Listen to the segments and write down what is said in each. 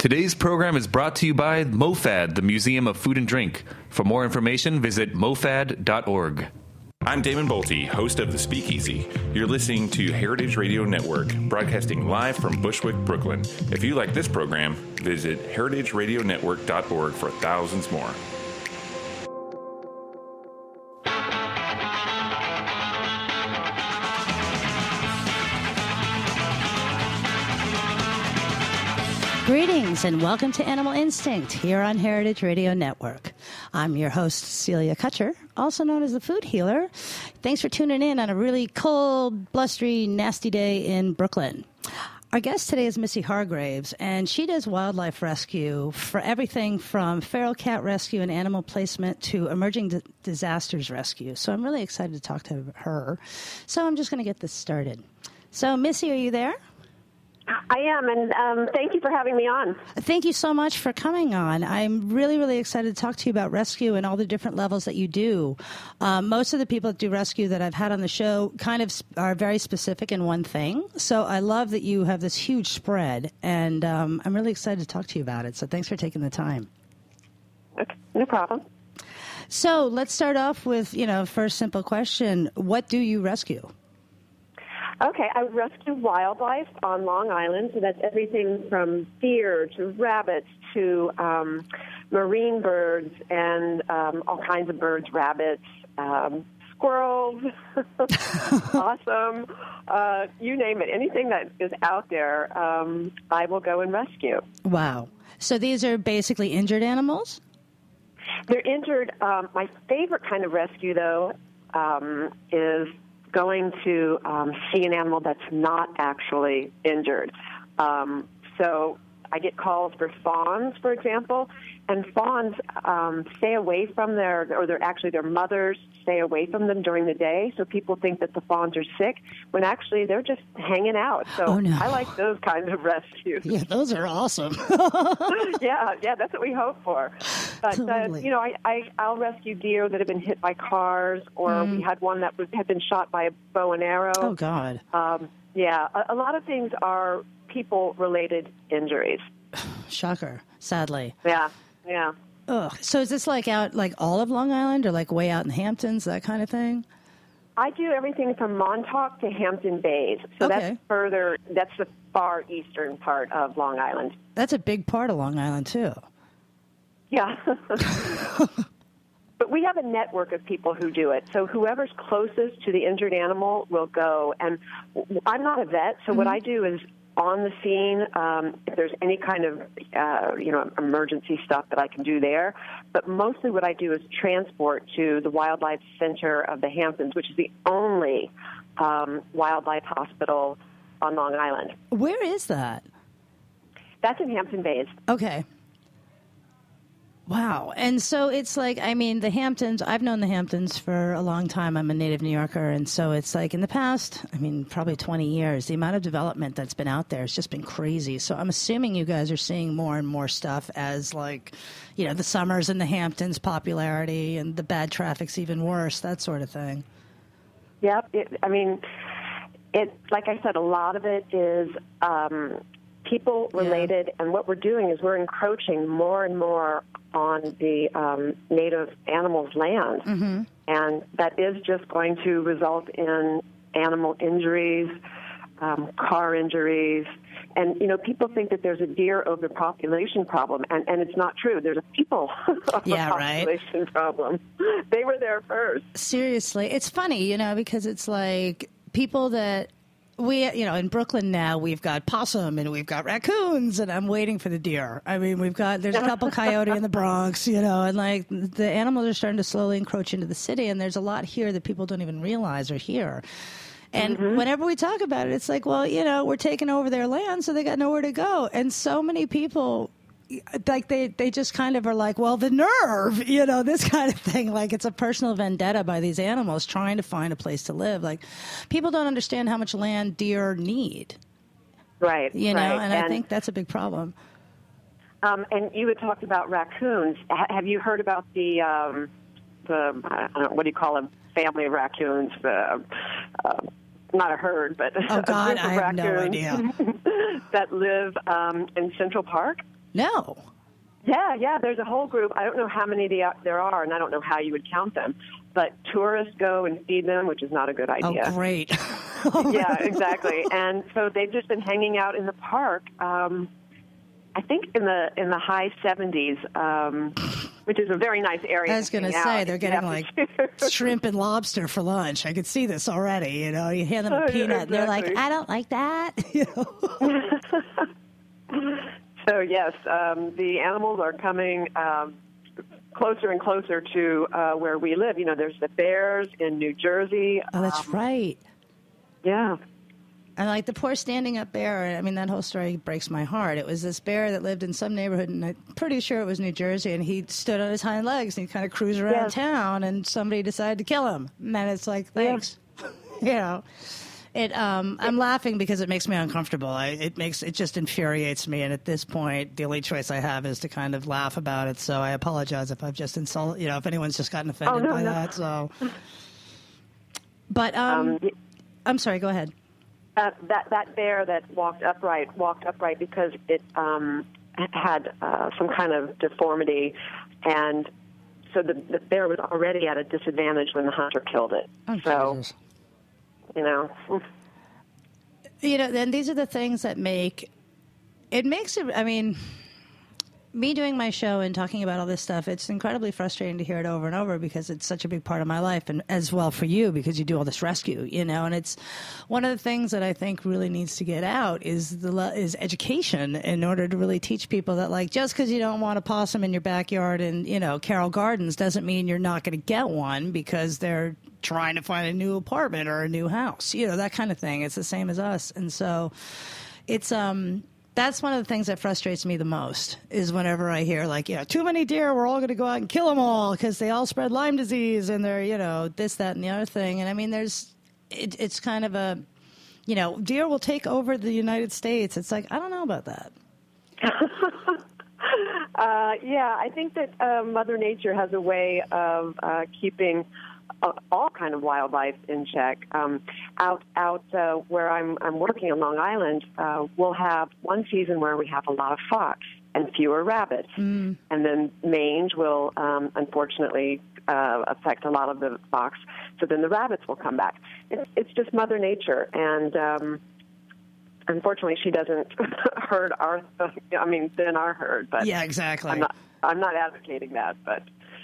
Today's program is brought to you by MoFad, the Museum of Food and Drink. For more information, visit mofad.org. I'm Damon Bolte, host of The Speakeasy. You're listening to Heritage Radio Network, broadcasting live from Bushwick, Brooklyn. If you like this program, visit heritageradionetwork.org for thousands more. Greetings and welcome to Animal Instinct here on Heritage Radio Network. I'm your host, Celia Kutcher, also known as the Food Healer. Thanks for tuning in on a really cold, blustery, nasty day in Brooklyn. Our guest today is Missy Hargraves, and she does wildlife rescue for everything from feral cat rescue and animal placement to emerging disasters rescue. So I'm really excited to talk to her. So I'm just going to get this started. So, Missy, are you there? I am, and thank you for having me on. Thank you so much for coming on. I'm really, really excited to talk to you about rescue and all the different levels that you do. Most of the people that do rescue that I've had on the show kind of are very specific in one thing. So I love that you have this huge spread, and I'm really excited to talk to you about it. So thanks for taking the time. Okay, no problem. So let's start off with, first simple question. What do you rescue? Okay, I rescue wildlife on Long Island, so that's everything from deer to rabbits to marine birds and all kinds of birds, rabbits, squirrels, possum, you name it. Anything that is out there, I will go and rescue. Wow. So these are basically injured animals? They're injured. My favorite kind of rescue, though, is going to see an animal that's not actually injured. So I get calls for fawns, for example, and fawns stay away from their mothers stay away from them during the day, so people think that the fawns are sick, when actually they're just hanging out. So oh, no. I like those kinds of rescues. Yeah, those are awesome. yeah, that's what we hope for. But, totally. I'll rescue deer that have been hit by cars, or we had one that had been shot by a bow and arrow. Oh, God. A lot of things are people-related injuries. Shocker, sadly. Yeah. Ugh. So is this like out, like all of Long Island, or like way out in the Hamptons, that kind of thing? I do everything from Montauk to Hampton Bays. So okay. That's the far eastern part of Long Island. That's a big part of Long Island, too. Yeah. But we have a network of people who do it. So whoever's closest to the injured animal will go. And I'm not a vet, so what I do is on the scene, if there's any kind of, emergency stuff that I can do there. But mostly what I do is transport to the Wildlife Center of the Hamptons, which is the only wildlife hospital on Long Island. Where is that? That's in Hampton Bays. Okay. Wow. And so it's like, the Hamptons, I've known the Hamptons for a long time. I'm a native New Yorker. And so it's like in the past, probably 20 years, the amount of development that's been out there has just been crazy. So I'm assuming you guys are seeing more and more stuff as the Summers in the Hamptons popularity and the bad traffic's even worse, that sort of thing. Yep. Like I said, a lot of it is people related, and what we're doing is we're encroaching more and more on the native animals' land, and that is just going to result in animal injuries, car injuries, and people think that there's a deer overpopulation problem, and it's not true. There's a people overpopulation problem. They were there first. Seriously, it's funny, because it's like people that. We, in Brooklyn now, we've got possum and we've got raccoons, and I'm waiting for the deer. There's a couple coyote in the Bronx, and the animals are starting to slowly encroach into the city, and there's a lot here that people don't even realize are here. And whenever we talk about it, it's like, well, we're taking over their land, so they got nowhere to go. And so many people, they just kind of are like, well, the nerve, this kind of thing. Like it's a personal vendetta by these animals trying to find a place to live. Like people don't understand how much land deer need. Right. And I think that's a big problem. And you had talked about raccoons. Have you heard about the I don't know, what do you call them? Family of raccoons. Not a herd, but oh God, a group of I have raccoons no idea. that live in Central Park. No. Yeah, there's a whole group. I don't know how many there are, and I don't know how you would count them. But tourists go and feed them, which is not a good idea. Oh, great. Yeah, exactly. And so they've just been hanging out in the park. I think in the high 70s, which is a very nice area. I was going to say they're getting like shrimp and lobster for lunch. I could see this already. You know, you hand them a peanut, exactly. and they're like, "I don't like that." You know? So yes, the animals are coming closer and closer to where we live. You know, there's the bears in New Jersey. Oh, that's right. Yeah. And like the poor standing up bear, I mean, that whole story breaks my heart. It was this bear that lived in some neighborhood, and I'm pretty sure it was New Jersey, and he stood on his hind legs, and he kind of cruised around town, and somebody decided to kill him. And then it's like, thanks. You know, I'm laughing because it makes me uncomfortable. It just infuriates me, and at this point, the only choice I have is to kind of laugh about it. So I apologize if I've just insulted, you know, if anyone's just gotten offended by that. So, but I'm sorry. Go ahead. That bear that walked upright because it had some kind of deformity, and so the bear was already at a disadvantage when the hunter killed it. Oh, so, Jesus. you know, and these are the things that makes it. I mean, me doing my show and talking about all this stuff, it's incredibly frustrating to hear it over and over because it's such a big part of my life, and as well for you because you do all this rescue, you know. And it's one of the things that I think really needs to get out is education in order to really teach people that, like, just because you don't want a possum in your backyard in, you know, Carroll Gardens doesn't mean you're not going to get one because they're trying to find a new apartment or a new house, you know, that kind of thing. It's the same as us, and so it's that's one of the things that frustrates me the most is whenever I hear, like, you know, too many deer, we're all going to go out and kill them all because they all spread Lyme disease and they're, you know, this, that, and the other thing. And I mean, it's kind of a, you know, deer will take over the United States. It's like, I don't know about that. Yeah, I think that Mother Nature has a way of keeping all kind of wildlife in check. Out where I'm working on Long Island, we'll have one season where we have a lot of fox and fewer rabbits, and then mange will unfortunately affect a lot of the fox. So then the rabbits will come back. It's just Mother Nature, and unfortunately, she doesn't herd our. I mean, thin our herd, but yeah, exactly. I'm not advocating that, but.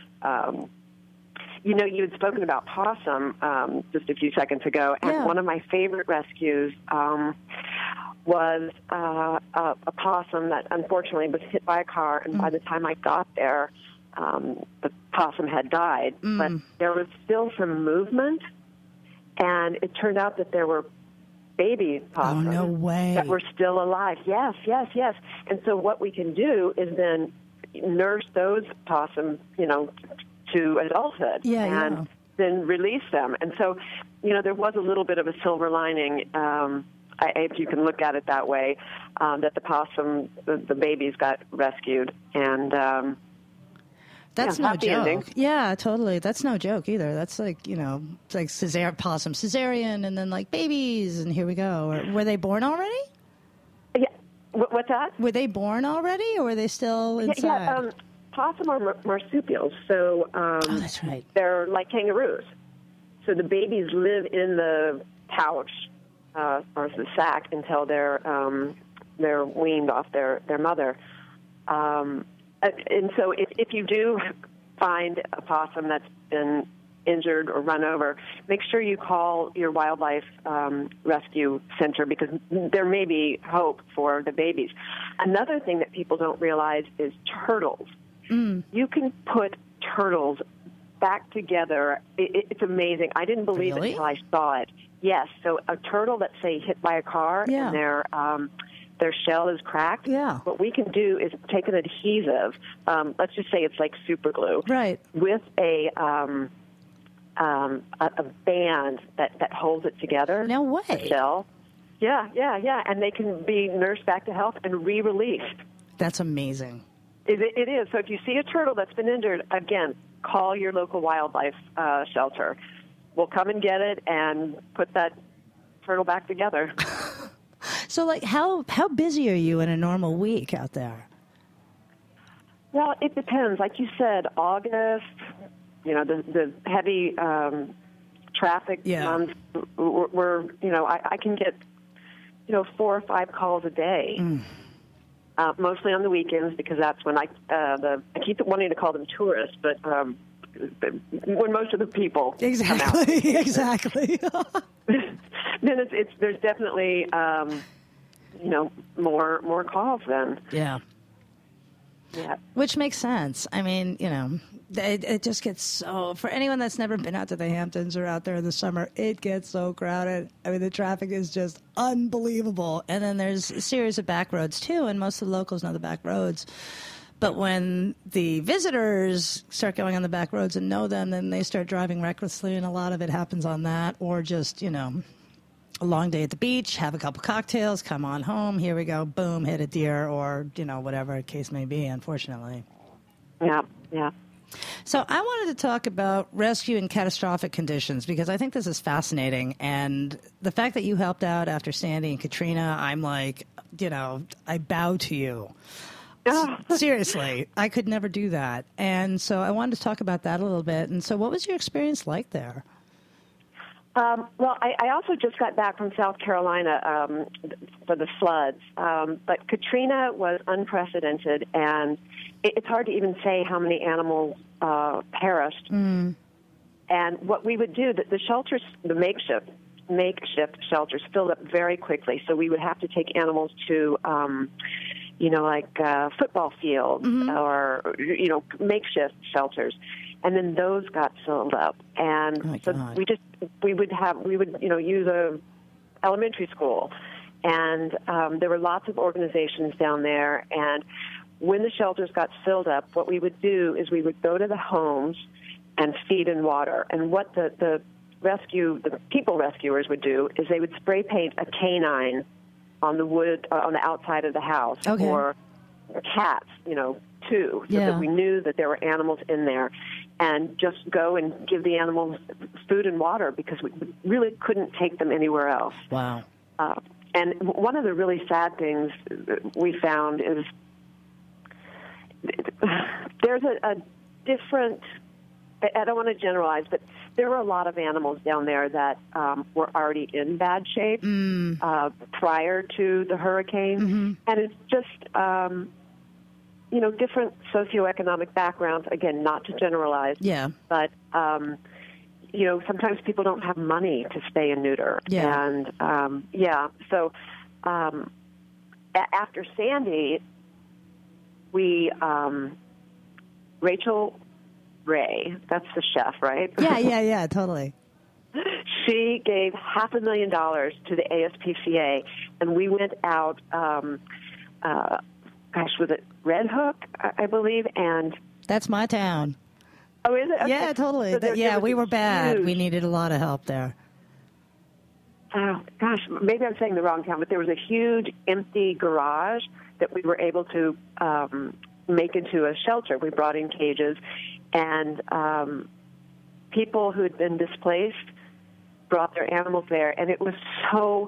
You know, you had spoken about possum just a few seconds ago, and one of my favorite rescues was a possum that unfortunately was hit by a car, and by the time I got there, the possum had died. But there was still some movement, and it turned out that there were baby possums no way. that were still alive. Yes. And so what we can do is then nurse those possums, you know, to adulthood and then release them. And so, you know, there was a little bit of a silver lining, if you can look at it that way, that the possum, the babies got rescued. And that's no joke. Ending. Yeah, totally. That's no joke either. That's like, you know, it's like possum cesarean and then like babies and here we go. Were they born already? Yeah. What's that? Were they born already or were they still inside? Yeah, possum are marsupials, so that's right. They're like kangaroos. So the babies live in the pouch or the sack until they're weaned off their mother. And so if you do find a possum that's been injured or run over, make sure you call your wildlife rescue center because there may be hope for the babies. Another thing that people don't realize is turtles. You can put turtles back together. It's amazing. I didn't believe it until I saw it. Yes. So a turtle that's, say, hit by a car and their shell is cracked. Yeah. What we can do is take an adhesive. Let's just say it's like super glue. Right. With a band that holds it together. No way. The shell. Yeah. And they can be nursed back to health and re-released. That's amazing. It is. So if you see a turtle that's been injured, again, call your local wildlife shelter. We'll come and get it and put that turtle back together. So, like, how busy are you in a normal week out there? Well, it depends. Like you said, August, the heavy traffic months, I can get, 4 or 5 calls a day. Mostly on the weekends, because that's when I keep wanting to call them tourists, but when most of the people exactly. Then there's definitely more calls then. Yeah. Which makes sense. I mean, it just gets so, for anyone that's never been out to the Hamptons or out there in the summer, it gets so crowded. I mean, the traffic is just unbelievable. And then there's a series of back roads, too, and most of the locals know the back roads. But when the visitors start going on the back roads and know them, then they start driving recklessly, and a lot of it happens on that, or just, a long day at the beach, have a couple cocktails, come on home, here we go, boom, hit a deer, or, whatever the case may be, unfortunately. Yeah. So I wanted to talk about rescue in catastrophic conditions, because I think this is fascinating. And the fact that you helped out after Sandy and Katrina, I'm like, I bow to you. Seriously, I could never do that. And so I wanted to talk about that a little bit. And so what was your experience like there? Well, I also just got back from South Carolina for the floods. But Katrina was unprecedented, and it's hard to even say how many animals perished. And what we would do, the shelters, the makeshift shelters filled up very quickly. So we would have to take animals to, football fields or, makeshift shelters. And then those got filled up, and we would use a elementary school, and there were lots of organizations down there. And when the shelters got filled up, what we would do is we would go to the homes and feed and water. And what the people rescuers would do is they would spray paint a canine on the wood on the outside of the house, or cats, too, so that we knew that there were animals in there. And just go and give the animals food and water, because we really couldn't take them anywhere else. Wow. And one of the really sad things we found is there's a different, I don't want to generalize, but there were a lot of animals down there that were already in bad shape prior to the hurricane. And it's just... different socioeconomic backgrounds, again, not to generalize. Yeah. But, sometimes people don't have money to spay and neuter. Yeah. And, so after Sandy, we, Rachel Ray, that's the chef, right? Yeah, totally. She gave $500,000 to the ASPCA, and we went out, was it Red Hook, I believe, and... That's my town. Oh, is it? Okay. Yeah, totally. So we were bad. Huge... We needed a lot of help there. Oh, gosh, maybe I'm saying the wrong town, but there was a huge empty garage that we were able to make into a shelter. We brought in cages, and people who had been displaced brought their animals there, and it was so...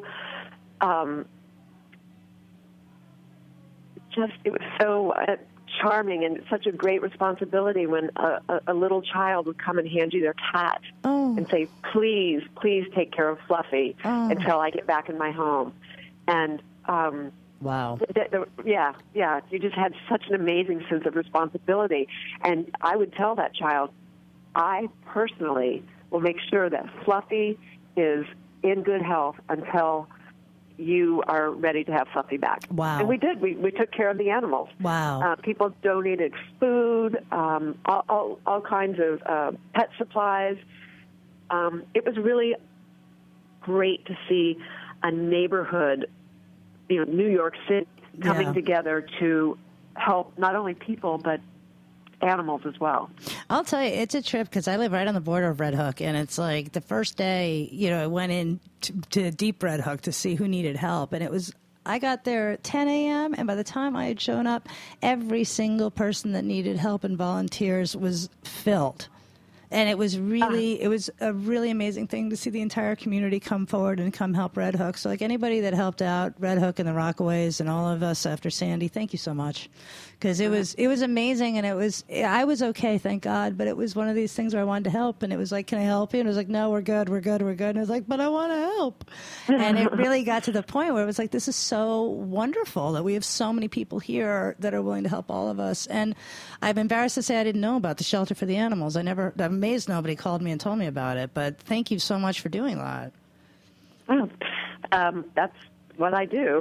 it was so charming and such a great responsibility when a little child would come and hand you their cat and say, please take care of Fluffy until I get back in my home. And wow. You just had such an amazing sense of responsibility. And I would tell that child, I personally will make sure that Fluffy is in good health until you are ready to have Fluffy back. Wow. And we did. We took care of the animals. Wow. People donated food, all kinds of pet supplies. It was really great to see a neighborhood, New York City, coming together to help not only people but animals as well. I'll tell you, it's a trip, because I live right on the border of Red Hook, and it's like the first day, I went in to Deep Red Hook to see who needed help, and I got there at 10 a.m., and by the time I had shown up, every single person that needed help and volunteers was filled. And it was a really amazing thing to see the entire community come forward and come help Red Hook. So, like, anybody that helped out Red Hook and the Rockaways and all of us after Sandy, thank you so much. because it was amazing, and I was okay, thank God, but it was one of these things where I wanted to help, and it was like, can I help you? And it was like, no, we're good, and I was like, but I want to help. And it really got to the point where it was like, this is so wonderful that we have so many people here that are willing to help all of us. And I'm embarrassed to say I didn't know about the shelter for the animals. I'm amazed nobody called me and told me about it, but thank you so much for doing that. Oh, that's what I do.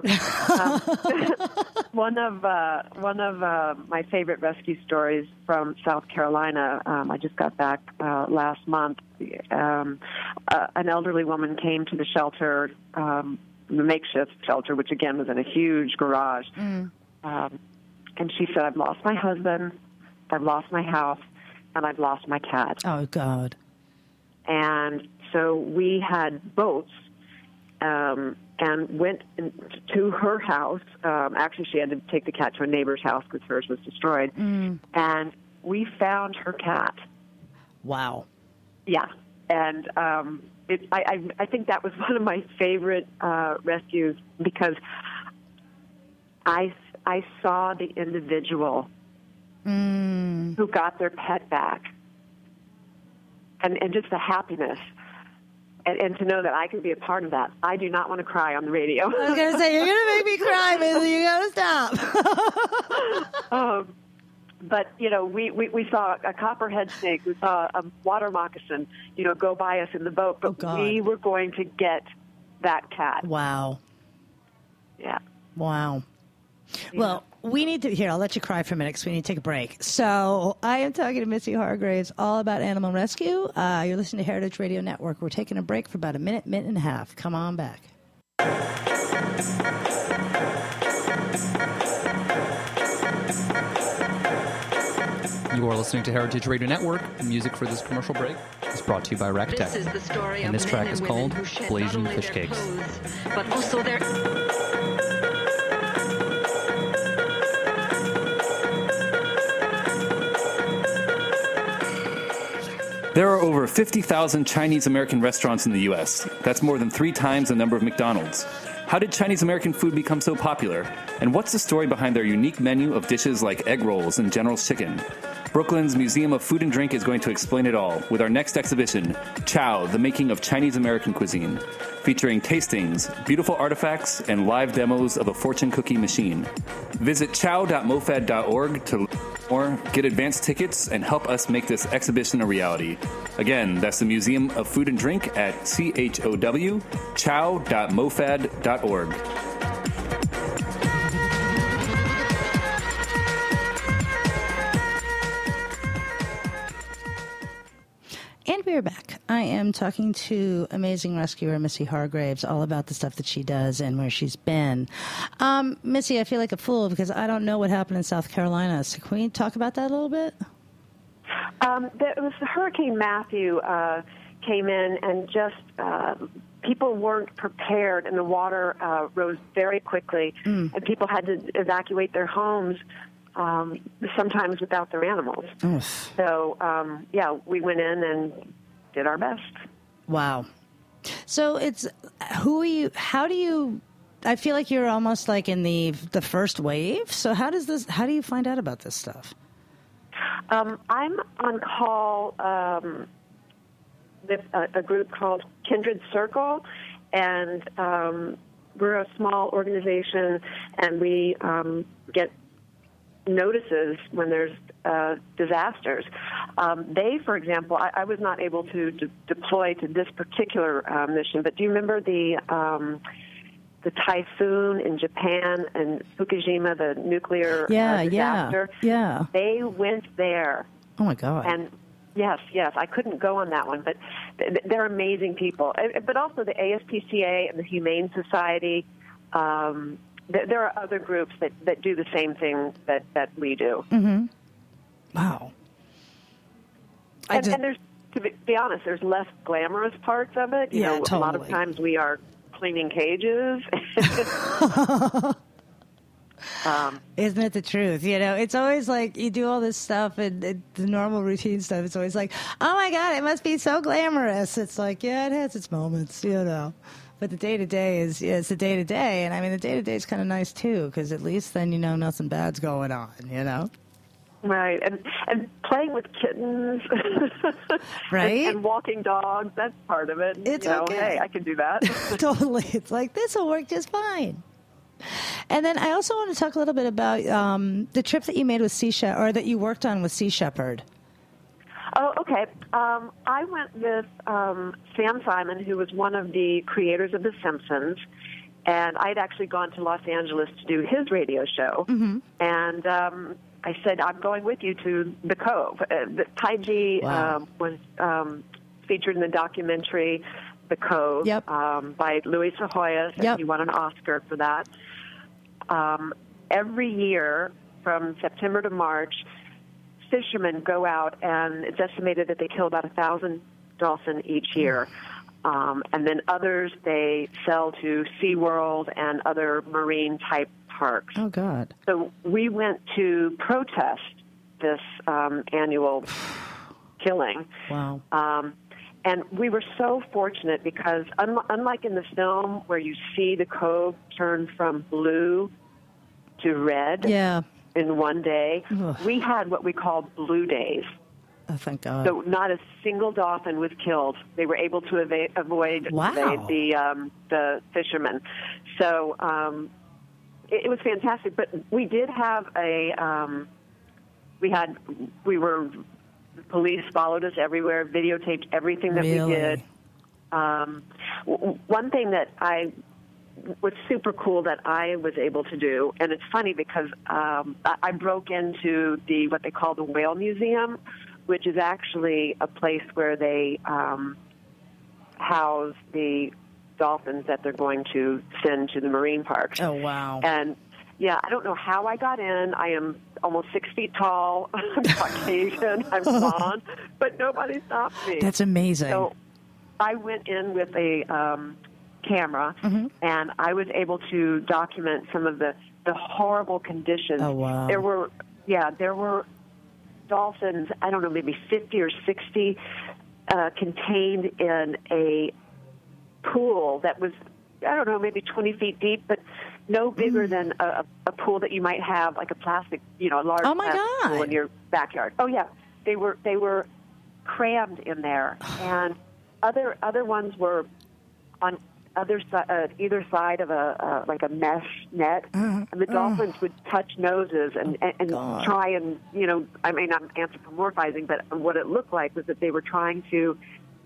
One of my favorite rescue stories from South Carolina. I just got back last month. An elderly woman came to the shelter, the makeshift shelter, which again was in a huge garage. And she said, "I've lost my husband, I've lost my house, and I've lost my cat." Oh God! And so we had boats. And went to her house. Actually, she had to take the cat to a neighbor's house because hers was destroyed. And we found her cat. Wow. Yeah. And I think that was one of my favorite rescues because I saw the individual who got their pet back. And just the happiness. And to know that I can be a part of that. I do not want to cry on the radio. I was going to say, you're going to make me cry, Missy. You got to stop. But, we saw a copperhead snake. We saw a water moccasin, go by us in the boat. But we were going to get that cat. Wow. Yeah. Wow. Well, we need to, I'll let you cry for a minute because we need to take a break. So I am talking to Missy Hargraves all about animal rescue. You're listening to Heritage Radio Network. We're taking a break for about a minute and a half. Come on back. You are listening to Heritage Radio Network. Music for this commercial break is brought to you by Rectech. This is the story and this of track men is and called women who shed Blasian not only Fish their Cakes. clothes, but also their... There are over 50,000 Chinese-American restaurants in the U.S. That's more than 3 times the number of McDonald's. How did Chinese-American food become so popular? And what's the story behind their unique menu of dishes like egg rolls and General's chicken? Brooklyn's Museum of Food and Drink is going to explain it all with our next exhibition, Chow, the Making of Chinese-American Cuisine, featuring tastings, beautiful artifacts, and live demos of a fortune cookie machine. Visit chow.mofad.org to learn more, get advance tickets, and help us make this exhibition a reality. Again, that's the Museum of Food and Drink at chow.mofad.org. And we're back. I am talking to amazing rescuer Missy Hargraves all about the stuff that she does and where she's been. Missy, I feel like a fool because I don't know what happened in South Carolina. So can we talk about that a little bit? It was Hurricane Matthew came in and just people weren't prepared, and the water rose very quickly, and people had to evacuate their homes. Sometimes without their animals. Oof. So, we went in and did our best. Wow. So it's, how do you, I feel like you're almost like in the first wave. So how do you find out about this stuff? I'm on call with a group called Kindred Circle, and we're a small organization, and we get notices when there's disasters. They, for example, I was not able to deploy to this particular mission, but do you remember the typhoon in Japan and Fukushima, the nuclear disaster? Yeah. They went there. Oh, my God. And yes, I couldn't go on that one, but they're amazing people. But also the ASPCA and the Humane Society. There are other groups that do the same thing that we do. Mm-hmm. Wow. And there's, to be honest, there's less glamorous parts of it. Totally. A lot of times we are cleaning cages. Isn't it the truth? It's always like you do all this stuff and the normal routine stuff. It's always like, oh my God, it must be so glamorous. It's like, yeah, it has its moments, But the day-to-day is the day-to-day. And, I mean, the day-to-day is kind of nice, too, because at least then you know nothing bad's going on, you know? Right, and playing with kittens, right, and walking dogs, that's part of it. It's okay. Hey, I can do that. Totally. It's like, this will work just fine. And then I also want to talk a little bit about the trip that you made with Sea Shepherd, or that you worked on with Sea Shepherd. Oh, okay. I went with Sam Simon, who was one of the creators of The Simpsons, and I'd actually gone to Los Angeles to do his radio show. Mm-hmm. And I said, I'm going with you to the Cove. Taiji was featured in the documentary The Cove by Louis Sahoyas, and he won an Oscar for that. Every year from September to March, fishermen go out, and it's estimated that they kill about 1,000 dolphin each year. And then others they sell to SeaWorld and other marine-type parks. Oh, God. So we went to protest this annual killing. Wow. And we were so fortunate because unlike in the film where you see the cove turn from blue to red in one day, we had what we called blue days. Oh, thank God. So not a single dolphin was killed. They were able to avoid the fishermen. So it was fantastic. But we did have the police followed us everywhere, videotaped everything that we did. One thing that was super cool that I was able to do, and it's funny because I broke into what they call the Whale Museum, which is actually a place where they house the dolphins that they're going to send to the marine parks. Oh, wow. And, I don't know how I got in. I am almost 6 feet tall. I'm Caucasian. I'm blonde. But nobody stopped me. That's amazing. So I went in with a camera, and I was able to document some of the horrible conditions. Oh, wow. There were dolphins, I don't know, maybe 50 or 60 contained in a pool that was, I don't know, maybe 20 feet deep, but no bigger than a pool that you might have, like a plastic, a large plastic pool in your backyard. Oh, yeah. They were crammed in there. And other ones were on either side of like a mesh net, and the dolphins would touch noses and try and, I mean, I'm anthropomorphizing, but what it looked like was that they were trying to,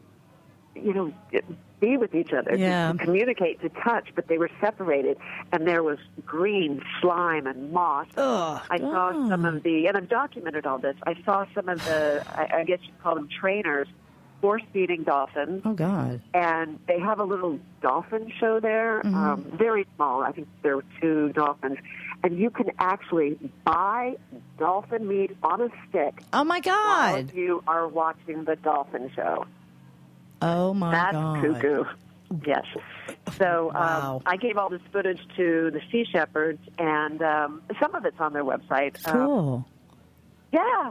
be with each other, to communicate, to touch, but they were separated, and there was green slime and moss. I saw some of and I've documented all this, I saw some of I guess you'd call them trainers, force-feeding dolphins. Oh, God. And they have a little dolphin show there, very small. I think there were 2 dolphins. And you can actually buy dolphin meat on a stick. Oh, my God. While you are watching the dolphin show. Oh, my God. That's cuckoo. Yes. So I gave all this footage to the Sea Shepherds, and some of it's on their website. Cool. Yeah.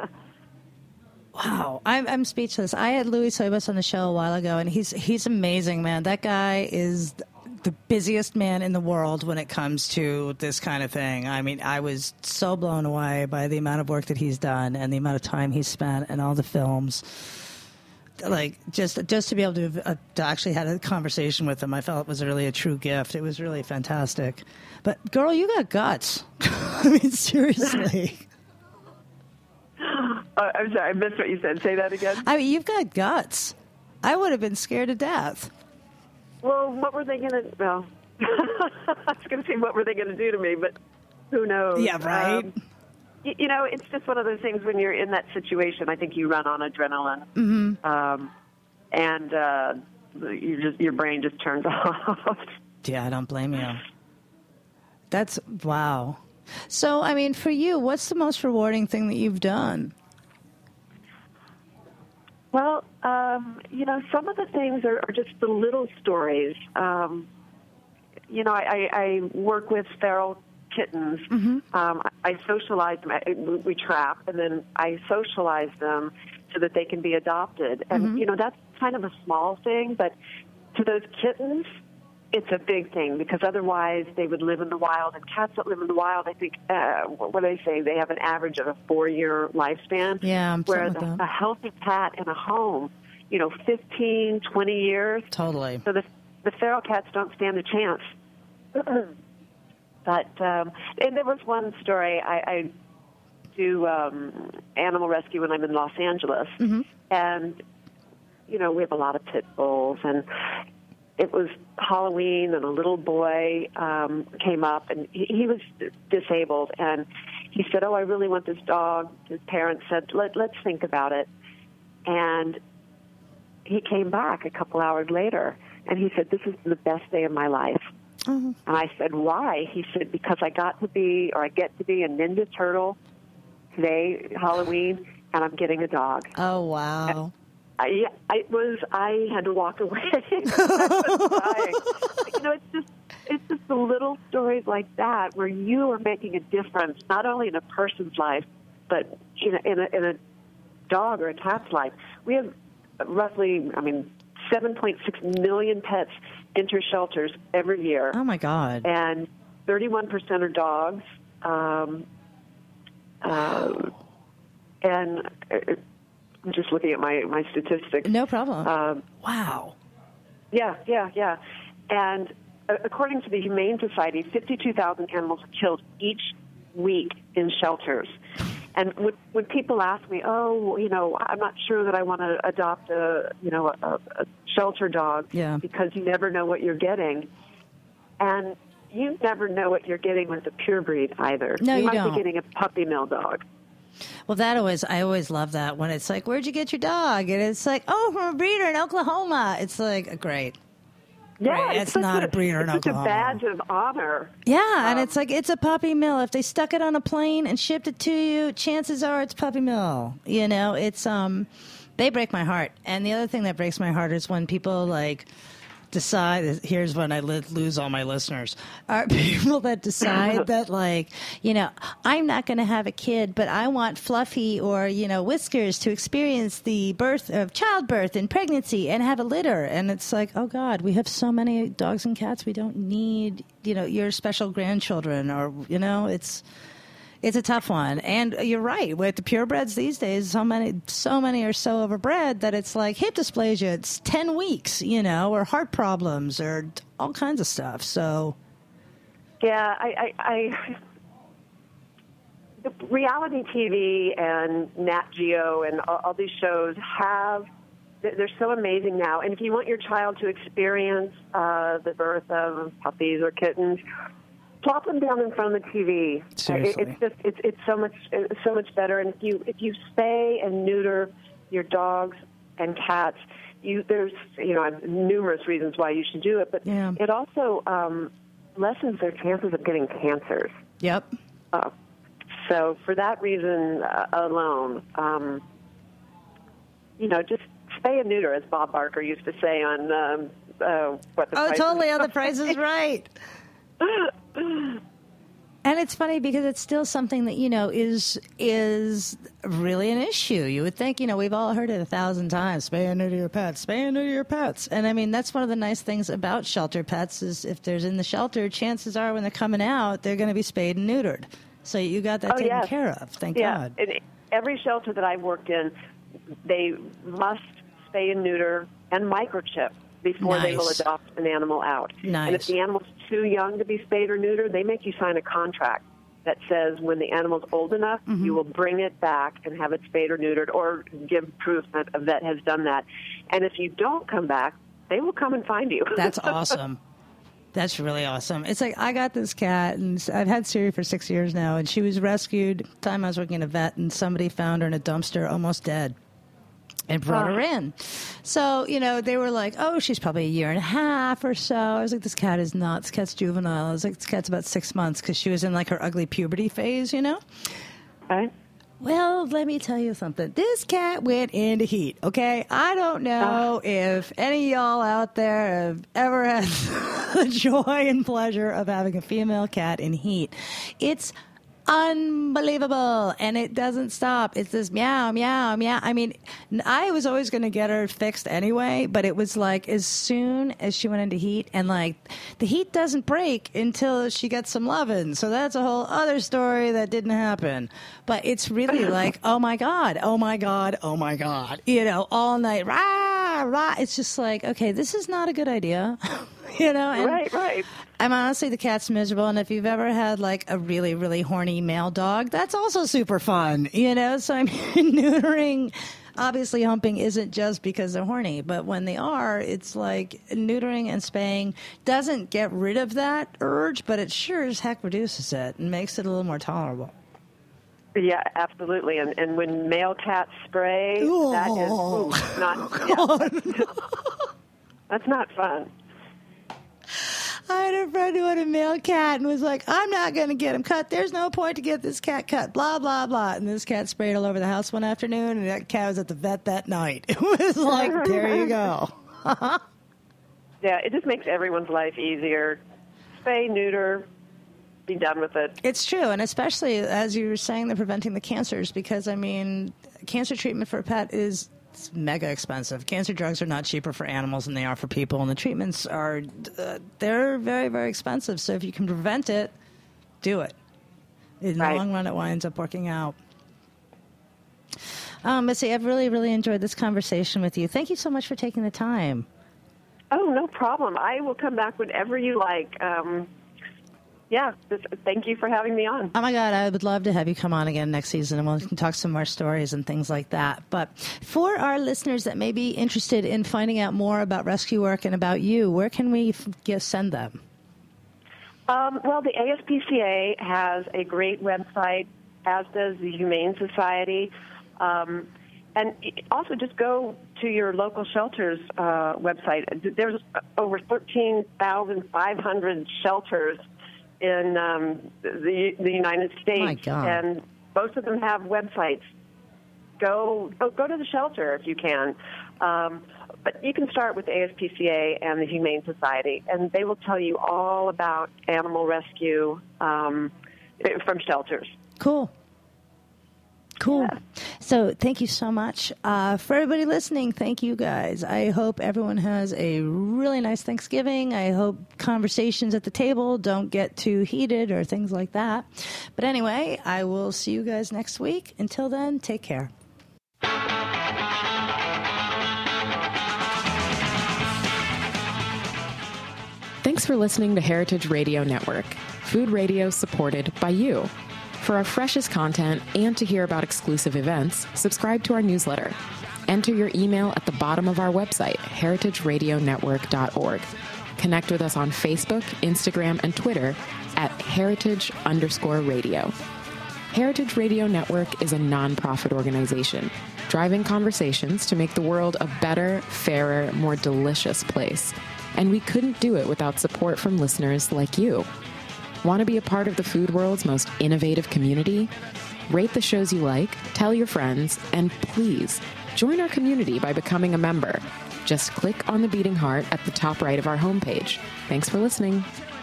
Wow, I'm speechless. I had Louis Soibas on the show a while ago, and he's amazing, man. That guy is the busiest man in the world when it comes to this kind of thing. I mean, I was so blown away by the amount of work that he's done and the amount of time he's spent and all the films. Like, just to be able to actually had a conversation with him, I felt it was really a true gift. It was really fantastic. But, girl, you got guts. I mean, seriously. I'm sorry, I missed what you said. Say that again. I mean, you've got guts. I would have been scared to death. Well, what were they going to... Well, I was going to say, what were they going to do to me, but who knows? Yeah, right? It's just one of those things when you're in that situation, I think you run on adrenaline. And your brain just turns off. Yeah, I don't blame you. That's... Wow. So, I mean, for you, what's the most rewarding thing that you've done? Well, some of the things are just the little stories. I work with feral kittens. I socialize them. We trap, and then I socialize them so that they can be adopted. And, that's kind of a small thing, but to those kittens, it's a big thing because otherwise they would live in the wild. And cats that live in the wild, I think, what do they say? They have an average of a 4-year lifespan. Yeah, whereas something like that. a healthy cat in a home, 15, 20 years. Totally. So the feral cats don't stand a chance. But and there was one story. I do animal rescue when I'm in Los Angeles, and we have a lot of pit bulls, and it was Halloween, and a little boy came up, and he was disabled, and he said, "Oh, I really want this dog." His parents said, "Let's think about it," and he came back a couple hours later, and he said, "This is the best day of my life." And I said, "Why?" He said, "Because I get to be a Ninja Turtle today, Halloween, and I'm getting a dog." Oh, wow. I had to walk away. I was crying. It's just the little stories like that where you are making a difference, not only in a person's life, but in a dog or a cat's life. We have roughly, 7.6 million pets enter shelters every year. Oh, my God. And 31% are dogs. And I'm just looking at my statistics. No problem. Wow. Yeah. And according to the Humane Society, 52,000 animals are killed each week in shelters. And when people ask me, I'm not sure that I want to adopt a shelter dog because you never know what you're getting. And you never know what you're getting with the pure breed either. No, you might don't. be getting a puppy mill dog. Well, I always love that when it's like, where'd you get your dog? And it's like, oh, from a breeder in Oklahoma. It's like, great. Yeah, right. It's not a breeder in Oklahoma. It's a badge of honor. Yeah, and it's like, it's a puppy mill. If they stuck it on a plane and shipped it to you, chances are it's puppy mill. It's, they break my heart. And the other thing that breaks my heart is when people decide, here's when I lose all my listeners, are people that decide that I'm not going to have a kid, but I want Fluffy or, Whiskers to experience the birth of childbirth and pregnancy and have a litter. And it's like, oh God, we have so many dogs and cats. We don't need, your special grandchildren or, it's a tough one. And you're right. With the purebreds these days, so many are so overbred that it's like hip dysplasia. It's 10 weeks, or heart problems or all kinds of stuff. So, yeah, the reality TV and Nat Geo and all these shows they're so amazing now. And if you want your child to experience the birth of puppies or kittens, plop them down in front of the TV. Seriously. It's so much better. And if you spay and neuter your dogs and cats, there's numerous reasons why you should do it, but it also lessens their chances of getting cancers. Yep. So for that reason alone, just spay and neuter, as Bob Barker used to say on what the Price totally is on The Price is Right. And it's funny because it's still something that, is really an issue. You would think, we've all heard it 1,000 times, spay and neuter your pets, spay and neuter your pets. And that's one of the nice things about shelter pets is if there's in the shelter, chances are when they're coming out, they're going to be spayed and neutered. So you got that taken care of. Thank God. In every shelter that I've worked in, they must spay and neuter and microchip before they will adopt an animal out. Nice. And if the animal's too young to be spayed or neutered, they make you sign a contract that says when the animal's old enough, you will bring it back and have it spayed or neutered or give proof that a vet has done that. And if you don't come back, they will come and find you. That's awesome. That's really awesome. It's like I got this cat, and I've had Siri for 6 years now, and she was rescued time I was working at a vet, and somebody found her in a dumpster almost dead. And brought her in. So, they were like, oh, she's probably a year and a half or so. I was like, this cat is not. This cat's juvenile. I was like, this cat's about 6 months because she was in her ugly puberty phase, Right. Well, let me tell you something. This cat went into heat, okay? I don't know if any of y'all out there have ever had the joy and pleasure of having a female cat in heat. It's unbelievable, and it doesn't stop. It's this meow, meow, meow. I mean, I was always going to get her fixed anyway, but it was like as soon as she went into heat, and like the heat doesn't break until she gets some lovin'. So that's a whole other story that didn't happen. But it's really like, oh my God, oh my God, oh my God, all night, rah, rah. It's just like, okay, this is not a good idea. And Right. I'm honestly, the cat's miserable, and if you've ever had like a really, really horny male dog, that's also super fun, So I mean, neutering, obviously humping isn't just because they're horny, but when they are, it's like neutering and spaying doesn't get rid of that urge, but it sure as heck reduces it and makes it a little more tolerable. Yeah, absolutely. And when male cats spray, that is that's not fun. I had a friend who had a male cat and was like, I'm not going to get him cut. There's no point to get this cat cut, blah, blah, blah. And this cat sprayed all over the house one afternoon, and that cat was at the vet that night. It was like, there you go. Yeah, it just makes everyone's life easier. Spay, neuter, be done with it. It's true, and especially, as you were saying, they're preventing the cancers, because, I mean, cancer treatment for a pet is... It's mega expensive. Cancer drugs are not cheaper for animals than they are for people, and the treatments are, they're very, very expensive. So if you can prevent it, do it. In the long run, it winds up working out. Missy, I've really, really enjoyed this conversation with you. Thank you so much for taking the time. Oh, no problem. I will come back whenever you like. Thank you for having me on. Oh, my God, I would love to have you come on again next season, and we can talk some more stories and things like that. But for our listeners that may be interested in finding out more about rescue work and about you, where can we send them? Well, the ASPCA has a great website, as does the Humane Society. And also just go to your local shelter's website. There's over 13,500 shelters in the United States, my God. And most of them have websites. Go to the shelter if you can, but you can start with the ASPCA and the Humane Society, and they will tell you all about animal rescue from shelters. Cool. Yeah. So thank you so much. For everybody listening, thank you guys. I hope everyone has a really nice Thanksgiving. I hope conversations at the table don't get too heated or things like that. But anyway, I will see you guys next week. Until then, take care. Thanks for listening to Heritage Radio Network, food radio supported by you. For our freshest content and to hear about exclusive events, subscribe to our newsletter. Enter your email at the bottom of our website, heritageradionetwork.org. Connect with us on Facebook, Instagram, and Twitter at heritage_radio. Heritage Radio Network is a nonprofit organization driving conversations to make the world a better, fairer, more delicious place. And we couldn't do it without support from listeners like you. Want to be a part of the food world's most innovative community? Rate the shows you like, tell your friends, and please join our community by becoming a member. Just click on the beating heart at the top right of our homepage. Thanks for listening.